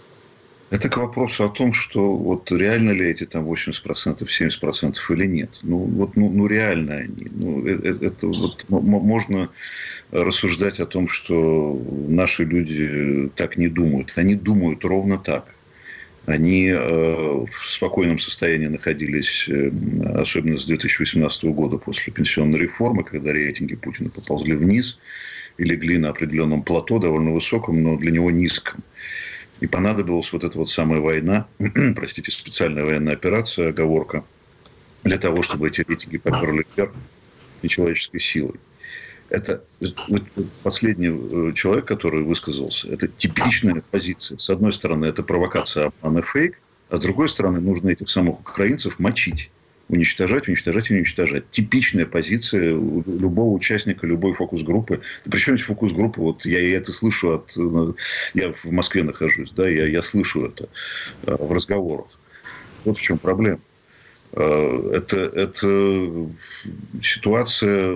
Это к вопросу о том, что вот реально ли эти там восемьдесят процентов, семьдесят процентов или нет. Ну, вот, ну, ну реально они. Ну, это, это вот, можно рассуждать о том, что наши люди так не думают. Они думают ровно так. Они э, в спокойном состоянии находились, э, особенно с две тысячи восемнадцатого года, после пенсионной реформы, когда рейтинги Путина поползли вниз и легли на определенном плато, довольно высоком, но для него низком. И понадобилась вот эта вот самая война, простите, специальная военная операция, оговорка, для того, чтобы эти рейтинги поперли вверх нечеловеческой силой. Это вот последний человек, который высказался, это типичная позиция. С одной стороны, это провокация, обман и фейк, а с другой стороны, нужно этих самых украинцев мочить. Уничтожать, уничтожать и уничтожать. Типичная позиция любого участника любой фокус-группы. Причем здесь фокус-группа, вот я, я это слышу от... Я в Москве нахожусь, да, я, я слышу это в разговорах. Вот в чем проблема. Это, это ситуация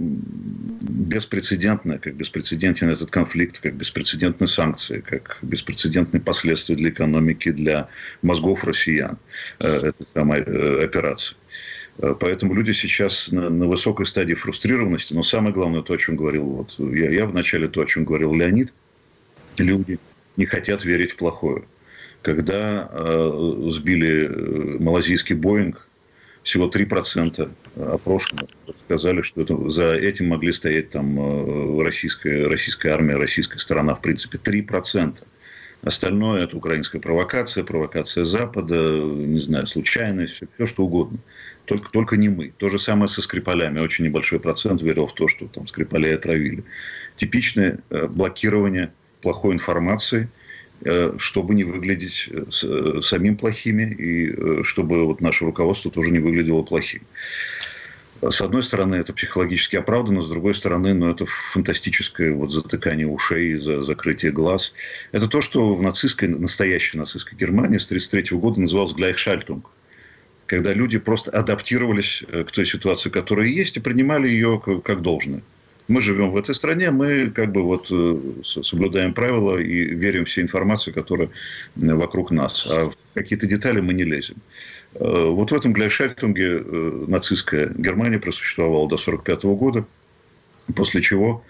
беспрецедентная, как беспрецедентен этот конфликт, как беспрецедентные санкции, как беспрецедентные последствия для экономики, для мозгов россиян этой самой операции. Поэтому люди сейчас на, на высокой стадии фрустрированности. Но самое главное, то, о чем говорил вот, я, я вначале, то, о чем говорил Леонид, люди не хотят верить в плохое. Когда э, сбили малазийский Боинг, всего три процента опрошенных сказали, что это, за этим могли стоять там, российская, российская армия, российская сторона. В принципе, три процента. Остальное – это украинская провокация, провокация Запада, не знаю, случайность, все, все что угодно. Только, только не мы. То же самое со Скрипалями. Очень небольшой процент верил в то, что там Скрипалей отравили. Типичное блокирование плохой информации, чтобы не выглядеть самим плохими и чтобы вот наше руководство тоже не выглядело плохим. С одной стороны, это психологически оправданно, с другой стороны, ну, это фантастическое вот затыкание ушей, закрытие глаз. Это то, что в нацистской, настоящей нацистской Германии с тысяча девятьсот тридцать третьего года называлось «Gleichschaltung», когда люди просто адаптировались к той ситуации, которая есть, и принимали ее как должное. Мы живем в этой стране, мы как бы вот соблюдаем правила и верим всей информации, которая вокруг нас. А в какие-то детали мы не лезем. Вот в этом Гleichschaltung нацистская Германия просуществовала до сорок пятого года, после чего,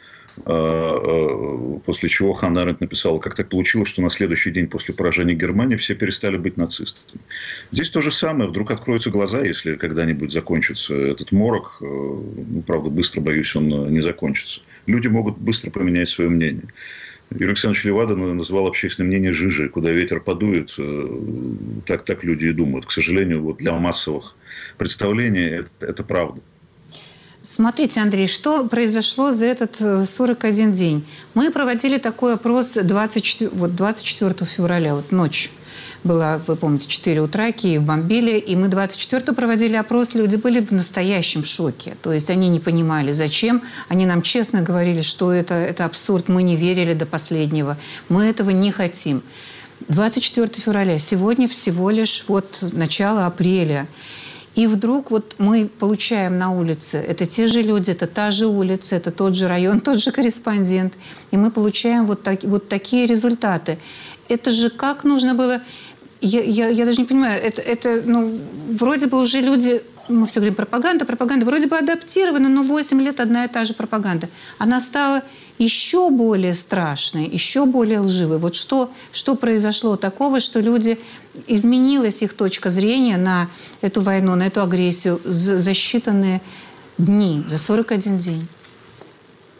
после чего Ханна Аренд написала, как так получилось, что на следующий день после поражения Германии все перестали быть нацистами. Здесь то же самое. Вдруг откроются глаза, если когда-нибудь закончится этот морок. Ну, правда, быстро, боюсь, он не закончится. Люди могут быстро поменять свое мнение. Юрий Александрович Левада назвал общественное мнение жижей. Куда ветер подует, так, так люди и думают. К сожалению, вот для массовых представлений это, это правда. Смотрите, Андрей, что произошло за этот сорок один день. Мы проводили такой опрос двадцать четвёртого февраля, вот ночь была, вы помните, четыре утра, Киев бомбили, и мы двадцать четвёртого проводили опрос, люди были в настоящем шоке. То есть они не понимали, зачем. Они нам честно говорили, что это, это абсурд, мы не верили до последнего, мы этого не хотим. двадцать четвёртого февраля, сегодня всего лишь вот начало апреля. И вдруг вот мы получаем на улице, это те же люди, это та же улица, это тот же район, тот же корреспондент. И мы получаем вот, так, вот такие результаты. Это же как нужно было... Я, я, я даже не понимаю, это, это ну, вроде бы уже люди... Мы все говорим пропаганда, пропаганда. Вроде бы адаптирована, но восемь лет одна и та же пропаганда. Она стала еще более страшной, еще более лживой. Вот что, что произошло такого, что люди... Изменилась их точка зрения на эту войну, на эту агрессию за, за считанные дни, за сорок один день?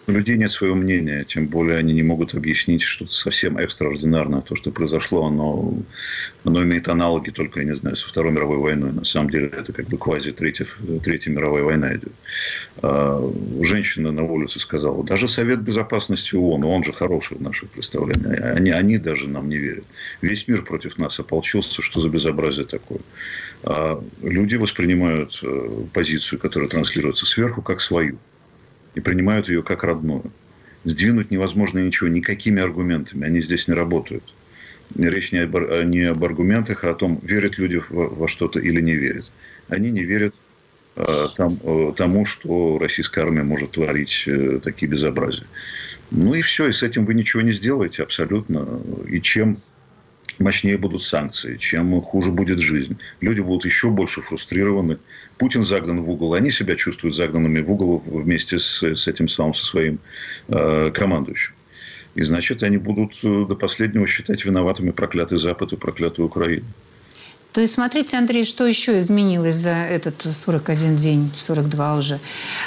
У людей нет своего мнения, тем более они не могут объяснить что-то совсем экстраординарное. То, что произошло, оно, оно имеет аналоги только, я не знаю, со Второй мировой войной. На самом деле это как бы квази Третья, Третья мировая война идет. А, женщина на улице сказала, даже Совет Безопасности ООН, он же хороший в наших представлениях, они, они даже нам не верят. Весь мир против нас ополчился, что за безобразие такое. А люди воспринимают позицию, которая транслируется сверху, как свою. И принимают ее как родную. Сдвинуть невозможно ничего, никакими аргументами. Они здесь не работают. Речь не об, не об аргументах, а о том, верят люди во, во что-то или не верят. Они не верят а, там, а, тому, что российская армия может творить а, такие безобразия. Ну и все, и с этим вы ничего не сделаете абсолютно. И чем мощнее будут санкции, чем хуже будет жизнь. Люди будут еще больше фрустрированы. Путин загнан в угол, они себя чувствуют загнанными в угол вместе с, с этим самым, со своим э, командующим. И значит, они будут до последнего считать виноватыми проклятый Запад и проклятую Украину. То есть, смотрите, Андрей, что еще изменилось за этот сорок один день, сорок два уже.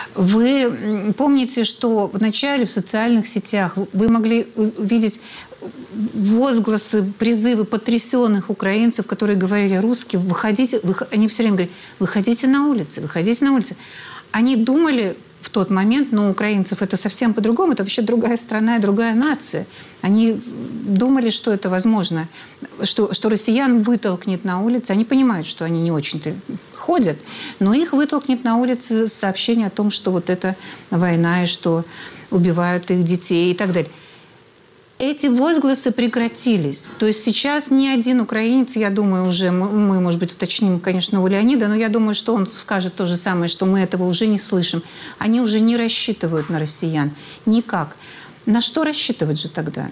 Вы помните, что в начале в социальных сетях вы могли увидеть возгласы, призывы потрясенных украинцев, которые говорили: русские, выходите, вы... они все время говорили: выходите на улицы, выходите на улицы. Они думали в тот момент, но у украинцев это совсем по-другому, это вообще другая страна и другая нация. Они думали, что это возможно, что, что россиян вытолкнет на улицы. Они понимают, что они не очень-то ходят, но их вытолкнет на улицы сообщение о том, что вот это война, и что убивают их детей и так далее. Эти возгласы прекратились. То есть сейчас ни один украинец, я думаю, уже, мы, может быть, уточним, конечно, у Леонида, но я думаю, что он скажет то же самое, что мы этого уже не слышим. Они уже не рассчитывают на россиян. Никак. На что рассчитывать же тогда?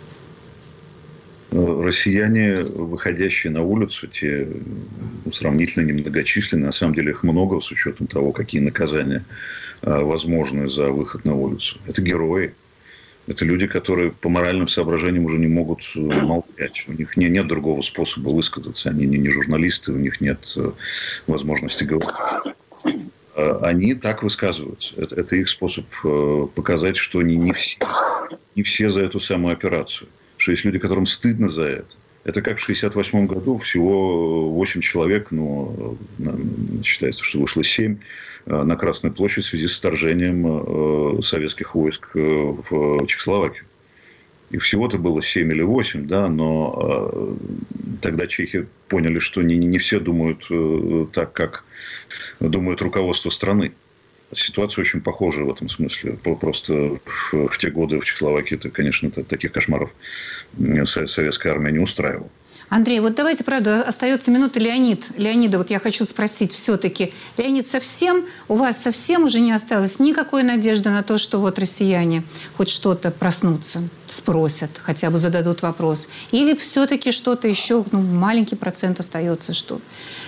Россияне, выходящие на улицу, те ну, сравнительно немногочисленные, на самом деле их много, с учетом того, какие наказания возможны за выход на улицу. Это герои. Это люди, которые по моральным соображениям уже не могут молчать. У них не, нет другого способа высказаться. Они не, не журналисты, у них нет возможности говорить. Они так высказываются. Это, это их способ показать, что не, не, все, не все за эту самую операцию. Что есть люди, которым стыдно за это. Это как в шестьдесят восьмом году всего восемь человек, но считается, что вышло семь, на Красную площадь в связи с вторжением советских войск в Чехословакию. И всего-то было семь или восемь, да, но тогда чехи поняли, что не, не все думают так, как думает руководство страны. Ситуация очень похожа в этом смысле. Просто в, в те годы в Чехословакии, это, конечно, таких кошмаров советская армия не устраивала. Андрей, вот давайте, правда, остается минута. Леонид. Леонида, вот я хочу спросить все-таки. Леонид, совсем, у вас совсем уже не осталось никакой надежды на то, что вот россияне хоть что-то проснутся, спросят, хотя бы зададут вопрос? Или все-таки что-то еще, ну, маленький процент остается, что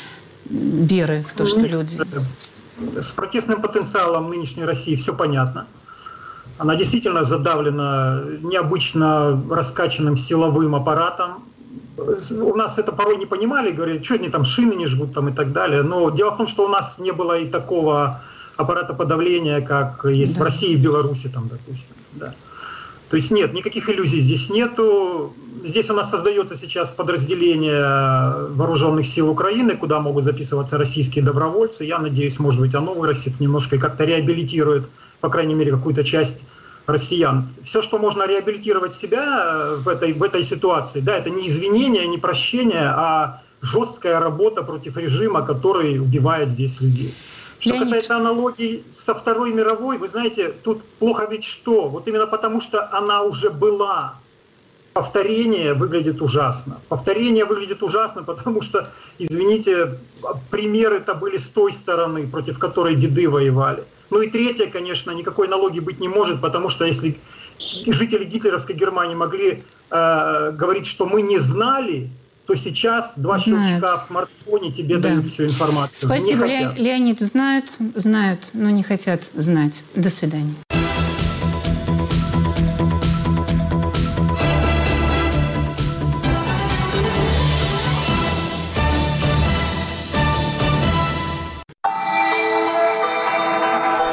веры в то, что люди... С протестным потенциалом нынешней России все понятно. Она действительно задавлена необычно раскачанным силовым аппаратом. У нас это порой не понимали, говорили, что они там шины не жгут там и так далее. Но дело в том, что у нас не было и такого аппарата подавления, как есть да. в России и Беларуси, там, допустим. Да. То есть нет, никаких иллюзий здесь нету. Здесь у нас создается сейчас подразделение вооруженных сил Украины, куда могут записываться российские добровольцы. Я надеюсь, может быть, оно вырастет немножко и как-то реабилитирует, по крайней мере, какую-то часть россиян. Все, что можно реабилитировать себя в этой, в этой ситуации, да, это не извинение, не прощение, а жесткая работа против режима, который убивает здесь людей. Что Леонид. Касается аналогий со Второй мировой, вы знаете, тут плохо ведь что? Вот именно потому, что она уже была. Повторение выглядит ужасно. Повторение выглядит ужасно, потому что, извините, примеры-то были с той стороны, против которой деды воевали. Ну и третье, конечно, никакой аналогии быть не может, потому что если жители гитлеровской Германии могли э, говорить, что мы не знали, то сейчас два знают. Щелчка в смартфоне тебе да. дают всю информацию. Спасибо, Ле- Леонид. Знают, знают, но не хотят знать. До свидания.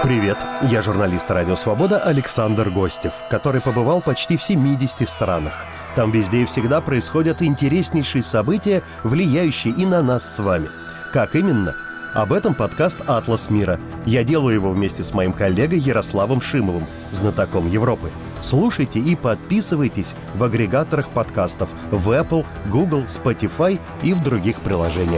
Привет, я журналист «Радио Свобода» Александр Гостев, который побывал почти в семидесяти странах. Там везде и всегда происходят интереснейшие события, влияющие и на нас с вами. Как именно? Об этом подкаст «Атлас мира». Я делаю его вместе с моим коллегой Ярославом Шимовым, знатоком Европы. Слушайте и подписывайтесь в агрегаторах подкастов в Apple, Google, Spotify и в других приложениях.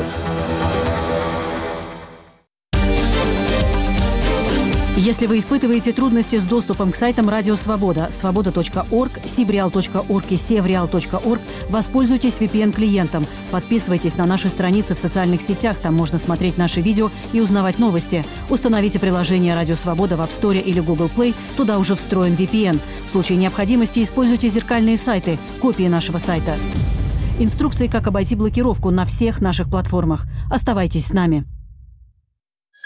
Если вы испытываете трудности с доступом к сайтам Радио Свобода, свобода точка орг, сибреал точка орг и севреал точка орг, воспользуйтесь ви пи эн-клиентом. Подписывайтесь на наши страницы в социальных сетях, там можно смотреть наши видео и узнавать новости. Установите приложение Радио Свобода в App Store или Google Play, туда уже встроен ви пи эн. В случае необходимости используйте зеркальные сайты, копии нашего сайта. Инструкции, как обойти блокировку на всех наших платформах. Оставайтесь с нами.